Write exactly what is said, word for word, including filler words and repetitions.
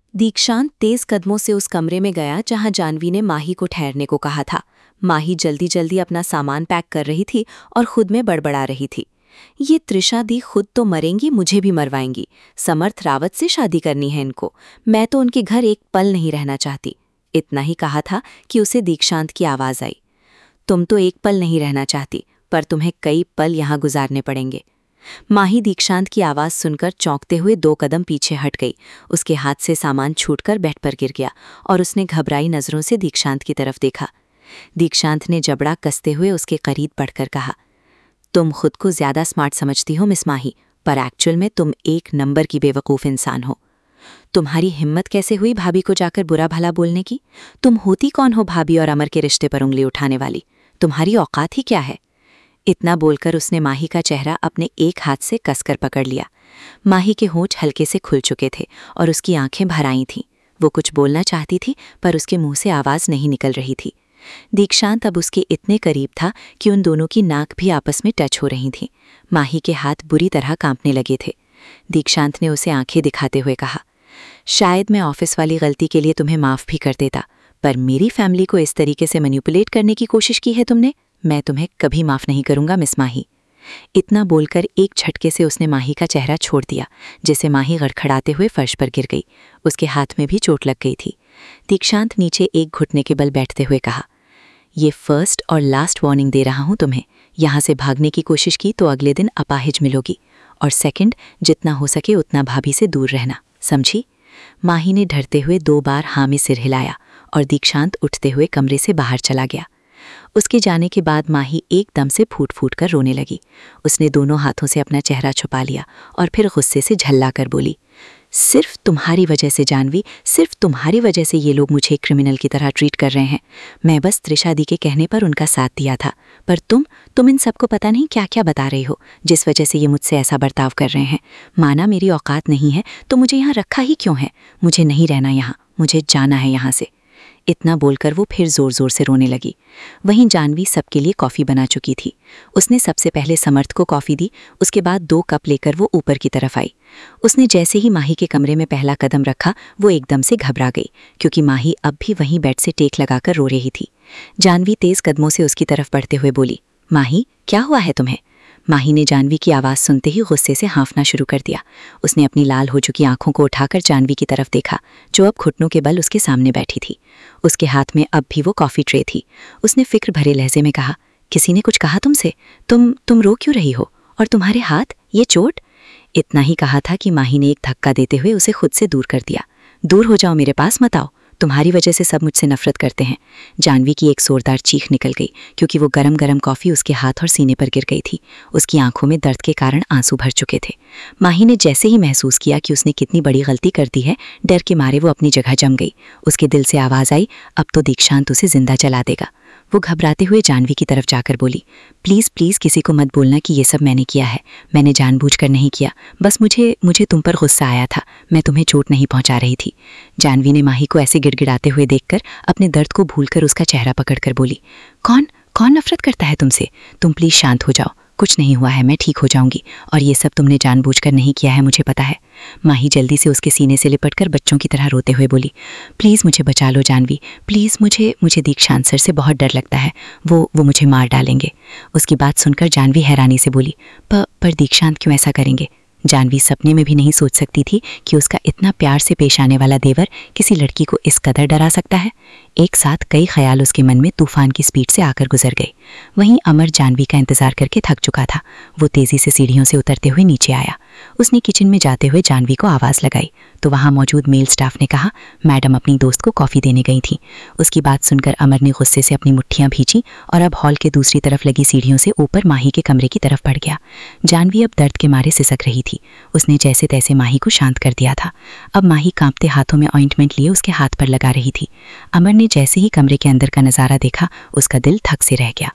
दीक्षांत तेज कदमों से उस कमरे में गया जहां जानवी ने माही को ठहरने को कहा था। माही जल्दी जल्दी अपना सामान पैक कर रही थी और खुद में बड़बड़ा रही थी। ये त्रिशा दी खुद तो मरेंगी, मुझे भी मरवाएंगी। समर्थ रावत से शादी करनी है इनको। मैं तो उनके घर एक पल नहीं रहना चाहती। इतना ही कहा था कि उसे दीक्षांत की आवाज आई। तुम तो एक पल नहीं रहना चाहती, पर तुम्हें कई पल यहाँ गुजारने पड़ेंगे। माही दीक्षांत की आवाज सुनकर चौंकते हुए दो कदम पीछे हट गई। उसके हाथ से सामान छूटकर बेड पर गिर गया और उसने घबराई नजरों से दीक्षांत की तरफ देखा। दीक्षांत ने जबड़ा कसते हुए उसके करीब बढ़कर कहा, तुम खुद को ज्यादा स्मार्ट समझती हो मिस माही, पर एक्चुअल में तुम एक नंबर की बेवकूफ़ इंसान हो। तुम्हारी हिम्मत कैसे हुई भाभी को जाकर बुरा भला बोलने की? तुम होती कौन हो भाभी और अमर के रिश्ते पर उंगली उठाने वाली? तुम्हारी औकात ही क्या है? इतना बोलकर उसने माही का चेहरा अपने एक हाथ से कसकर पकड़ लिया। माही के होंठ हल्के से खुल चुके थे और उसकी आंखें भर आई थीं। वो कुछ बोलना चाहती थी, पर उसके मुंह से आवाज नहीं निकल रही थी। दीक्षांत अब उसके इतने करीब था कि उन दोनों की नाक भी आपस में टच हो रही थीं। माही के हाथ बुरी तरह कांपने लगे थे। दीक्षांत ने उसे आंखें दिखाते हुए कहा, शायद मैं ऑफिस वाली गलती के लिए तुम्हें माफ भी कर देता, पर मेरी फैमिली को इस तरीके से मैनिपुलेट करने की कोशिश की है तुमने, मैं तुम्हें कभी माफ नहीं करूंगा मिस माही। इतना बोलकर एक झटके से उसने माही का चेहरा छोड़ दिया, जिससे माही गड़खड़ाते हुए फर्श पर गिर गई। उसके हाथ में भी चोट लग गई थी। दीक्षांत नीचे एक घुटने के बल बैठते हुए कहा, ये फर्स्ट और लास्ट वार्निंग दे रहा हूं तुम्हें। यहां से भागने की कोशिश की तो अगले दिन अपाहिज मिलोगी। और सेकंड, जितना हो सके उतना भाभी से दूर रहना, समझी? माही ने डरते हुए दो बार हाँ में सिर हिलाया और दीक्षांत उठते हुए कमरे से बाहर चला गया। उसके जाने के बाद माही एकदम से फूट फूट कर रोने लगी। उसने दोनों हाथों से अपना चेहरा छुपा लिया और फिर गुस्से से झल्ला कर बोली, सिर्फ तुम्हारी वजह से जानवी, सिर्फ तुम्हारी वजह से ये लोग मुझे एक क्रिमिनल की तरह ट्रीट कर रहे हैं। मैं बस त्रिशा दी के कहने पर उनका साथ दिया था, पर तुम तुम इन सबको पता नहीं क्या क्या बता रही हो, जिस वजह से ये मुझसे ऐसा बर्ताव कर रहे हैं। माना मेरी औकात नहीं है तो मुझे यहाँ रखा ही क्यों है? मुझे नहीं रहना यहाँ, मुझे जाना है यहाँ से। इतना बोलकर वो फिर जोर जोर से रोने लगी। वहीं जानवी सबके लिए कॉफ़ी बना चुकी थी। उसने सबसे पहले समर्थ को कॉफ़ी दी, उसके बाद दो कप लेकर वो ऊपर की तरफ आई। उसने जैसे ही माही के कमरे में पहला कदम रखा, वो एकदम से घबरा गई, क्योंकि माही अब भी वहीं बेड से टेक लगाकर रो रही थी। जानवी तेज कदमों से उसकी तरफ बढ़ते हुए बोली, माही क्या हुआ है तुम्हें? माही ने जानवी की आवाज़ सुनते ही गुस्से से हाँफना शुरू कर दिया। उसने अपनी लाल हो चुकी आंखों को उठाकर जानवी की तरफ देखा, जो अब घुटनों के बल उसके सामने बैठी थी। उसके हाथ में अब भी वो कॉफ़ी ट्रे थी। उसने फिक्र भरे लहजे में कहा, किसी ने कुछ कहा तुमसे? तुम तुम रो क्यों रही हो? और तुम्हारे हाथ, ये चोट? इतना ही कहा था कि माही ने एक धक्का देते हुए उसे खुद से दूर कर दिया। दूर हो जाओ, मेरे पास मत आओ, तुम्हारी वजह से सब मुझसे नफरत करते हैं। जानवी की एक जोरदार चीख निकल गई, क्योंकि वो गरम गरम कॉफ़ी उसके हाथ और सीने पर गिर गई थी। उसकी आंखों में दर्द के कारण आंसू भर चुके थे। माही ने जैसे ही महसूस किया कि उसने कितनी बड़ी गलती कर दी है, डर के मारे वो अपनी जगह जम गई। उसके दिल से आवाज़ आई, अब तो दीक्षांत उसे जिंदा जला देगा। वो घबराते हुए जानवी की तरफ जाकर बोली, प्लीज़ प्लीज़ किसी को मत बोलना कि ये सब मैंने किया है। मैंने जानबूझकर नहीं किया, बस मुझे मुझे तुम पर गुस्सा आया था। मैं तुम्हें चोट नहीं पहुंचा रही थी। जानवी ने माही को ऐसे गिड़गिड़ाते हुए देखकर अपने दर्द को भूलकर उसका चेहरा पकड़कर बोली, कौन कौन नफरत करता है तुमसे? तुम प्लीज़ शांत हो जाओ, कुछ नहीं हुआ है, मैं ठीक हो जाऊंगी। और ये सब तुमने जानबूझकर नहीं किया है, मुझे पता है। माही जल्दी से उसके सीने से लिपटकर बच्चों की तरह रोते हुए बोली, प्लीज़ मुझे बचा लो जानवी, प्लीज़ मुझे मुझे दीक्षांत सर से बहुत डर लगता है, वो वो मुझे मार डालेंगे। उसकी बात सुनकर जानवी हैरानी से बोली, पर पर दीक्षांत क्यों ऐसा करेंगे? जानवी सपने में भी नहीं सोच सकती थी कि उसका इतना प्यार से पेश आने वाला देवर किसी लड़की को इस कदर डरा सकता है। एक साथ कई ख्याल उसके मन में तूफान की स्पीड से आकर गुजर गए। वहीं अमर जानवी का इंतजार करके थक चुका था। वो तेजी से सीढ़ियों से उतरते हुए नीचे आया। उसने किचन में जाते हुए जानवी को आवाज़ लगाई, तो वहाँ मौजूद मेल स्टाफ ने कहा, मैडम अपनी दोस्त को कॉफ़ी देने गई थी। उसकी बात सुनकर अमर ने गुस्से से अपनी मुट्ठियाँ भींची और अब हॉल के दूसरी तरफ लगी सीढ़ियों से ऊपर माही के कमरे की तरफ बढ़ गया। जानवी अब दर्द के मारे सिसक रही थी। उसने जैसे तैसे माही को शांत कर दिया था। अब माही कांपते हाथों में ऑइंटमेंट लिए उसके हाथ पर लगा रही थी। अमर ने जैसे ही कमरे के अंदर का नज़ारा देखा, उसका दिल थक से रह गया।